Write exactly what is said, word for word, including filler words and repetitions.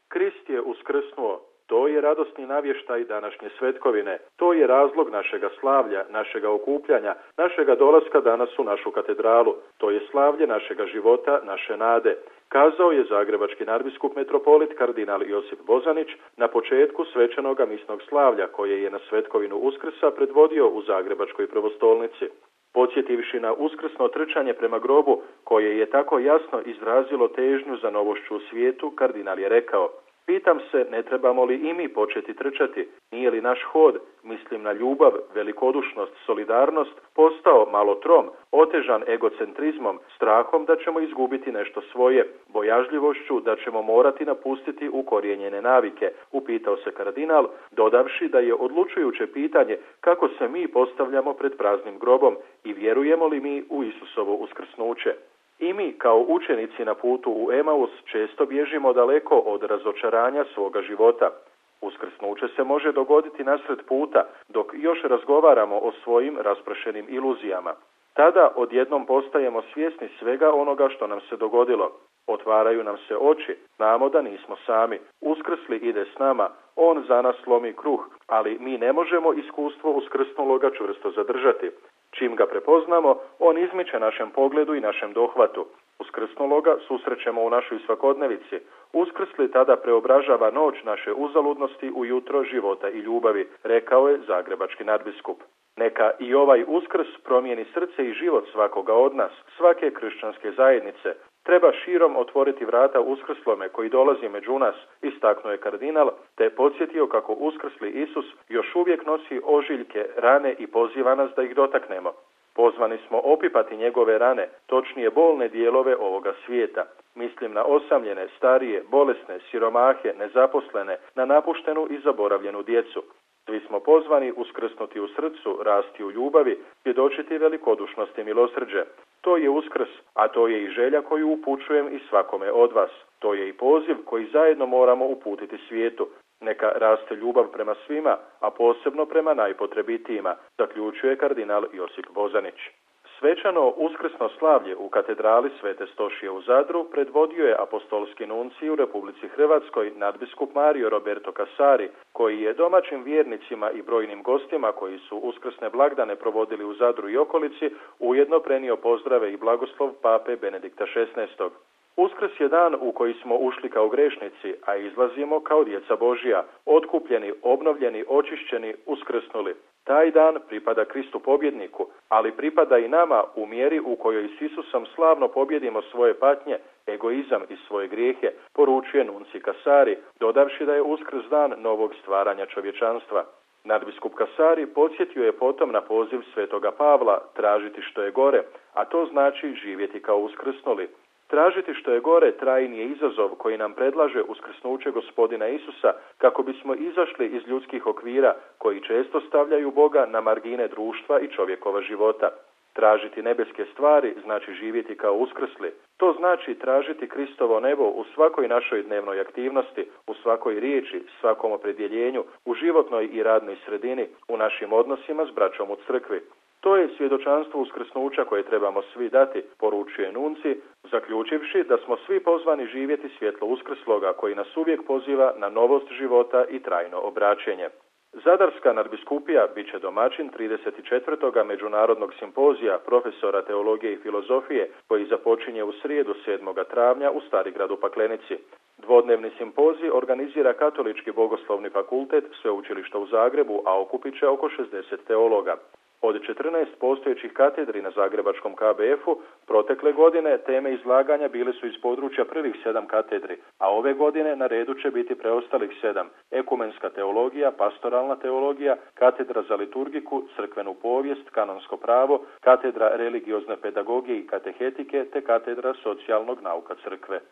Krist je uskrsnuo. To je radosni navještaj današnje svetkovine. To je razlog našega slavlja, našega okupljanja, našega dolaska danas u našu katedralu. To je slavlje našega života, naše nade. Kazao je zagrebački nadbiskup metropolit kardinal Josip Bozanić na početku svečanoga misnog slavlja koje je na svetkovinu Uskrsa predvodio u Zagrebačkoj prvostolnici. Podsjetivši na uskrsno trčanje prema grobu koje je tako jasno izrazilo težnju za novošću u svijetu, kardinal je rekao: pitam se, ne trebamo li i mi početi trčati? Nije li naš hod, mislim na ljubav, velikodušnost, solidarnost, postao malo trom, otežan egocentrizmom, strahom da ćemo izgubiti nešto svoje, bojažljivošću da ćemo morati napustiti ukorijenjene navike, upitao se kardinal, dodavši da je odlučujuće pitanje kako se mi postavljamo pred praznim grobom i vjerujemo li mi u Isusovo uskrsnuće. I mi, kao učenici na putu u Emaus, često bježimo daleko od razočaranja svoga života. Uskrsnuće se može dogoditi nasred puta, dok još razgovaramo o svojim raspršenim iluzijama. Tada odjednom postajemo svjesni svega onoga što nam se dogodilo. Otvaraju nam se oči, znamo da nismo sami. Uskrsli ide s nama, on za nas slomi kruh, ali mi ne možemo iskustvo uskrsnuloga čvrsto zadržati. Čim ga prepoznamo, on izmiče našem pogledu i našem dohvatu. Uskrsnuloga susrećemo u našoj svakodnevici. Uskrsli tada preobražava noć naše uzaludnosti u jutro života i ljubavi, rekao je zagrebački nadbiskup. Neka i ovaj Uskrs promijeni srce i život svakoga od nas, svake kršćanske zajednice. Treba širom otvoriti vrata uskrslome koji dolazi među nas, istaknuo je kardinal, te podsjetio kako uskrsli Isus još uvijek nosi ožiljke, rane i poziva nas da ih dotaknemo. Pozvani smo opipati njegove rane, točnije bolne dijelove ovoga svijeta. Mislim na osamljene, starije, bolesne, siromahe, nezaposlene, na napuštenu i zaboravljenu djecu. Svi smo pozvani uskrsnuti u srcu, rasti u ljubavi, svjedočiti velikodušnost i milosrđe. To je Uskrs, a to je i želja koju upućujem i svakome od vas. To je i poziv koji zajedno moramo uputiti svijetu. Neka raste ljubav prema svima, a posebno prema najpotrebitijima, zaključuje kardinal Josip Bozanić. Svečano uskrsno slavlje u katedrali Svete Stošije u Zadru predvodio je apostolski nuncij u Republici Hrvatskoj nadbiskup Mario Roberto Casari, koji je domaćim vjernicima i brojnim gostima koji su uskrsne blagdane provodili u Zadru i okolici ujedno prenio pozdrave i blagoslov pape Benedikta šesnaestog. Uskrs je dan u koji smo ušli kao grešnici, a izlazimo kao djeca Božja, otkupljeni, obnovljeni, očišćeni, uskrsnuli. Taj dan pripada Kristu pobjedniku, ali pripada i nama u mjeri u kojoj s Isusom slavno pobjedimo svoje patnje, egoizam i svoje grijehe, poručuje nuncij Casari, dodavši da je Uskrs dan novog stvaranja čovječanstva. Nadbiskup Casari podsjetio je potom na poziv svetoga Pavla tražiti što je gore, a to znači živjeti kao uskrsnuli. Tražiti što je gore trajni je izazov koji nam predlaže uskrsnuće Gospodina Isusa kako bismo izašli iz ljudskih okvira koji često stavljaju Boga na margine društva i čovjekova života. Tražiti nebeske stvari znači živjeti kao uskrsli. To znači tražiti Kristovo nebo u svakoj našoj dnevnoj aktivnosti, u svakoj riječi, svakom opredjeljenju, u životnoj i radnoj sredini, u našim odnosima s braćom u crkvi. To je svjedočanstvo uskrsnuća koje trebamo svi dati, poručuje nuncij, zaključivši da smo svi pozvani živjeti svjetlo uskrsloga koji nas uvijek poziva na novost života i trajno obraćenje. Zadarska nadbiskupija bit će domaćin trideset četvrtog međunarodnog simpozija profesora teologije i filozofije koji započinje u srijedu sedmog travnja u Starigradu Paklenici. Dvodnevni simpozij organizira Katolički bogoslovni fakultet Sveučilišta u Zagrebu, a okupit će oko šezdeset teologa. Od četrnaest postojećih katedri na Zagrebačkom K B F-u protekle godine teme izlaganja bile su iz područja prvih sedam katedri, a ove godine na redu će biti preostalih sedam: ekumenska teologija, pastoralna teologija, katedra za liturgiku, crkvenu povijest, kanonsko pravo, katedra religiozne pedagogije i katehetike te katedra socijalnog nauka crkve.